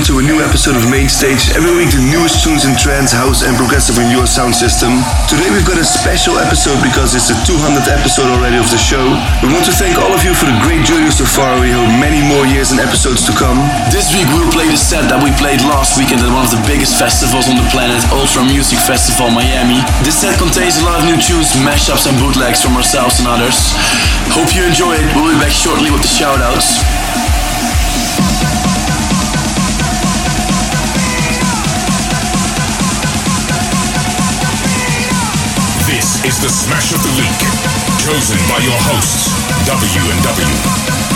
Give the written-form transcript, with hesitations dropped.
welcome to a new episode of Mainstage. Every week the newest tunes in trance, house and progressive in your sound system. Today we've got a special episode because it's the 200th episode already of the show. We want to thank all of you for the great journey so far. We hope many more years and episodes to come. This week we'll play the set that we played last weekend at one of the biggest festivals on the planet, Ultra Music Festival Miami. This set contains a lot of new tunes, mashups and bootlegs from ourselves and others. Hope you enjoy it. We'll be back shortly with the shoutouts. This is the Smash of the Week, chosen by your hosts, W&W.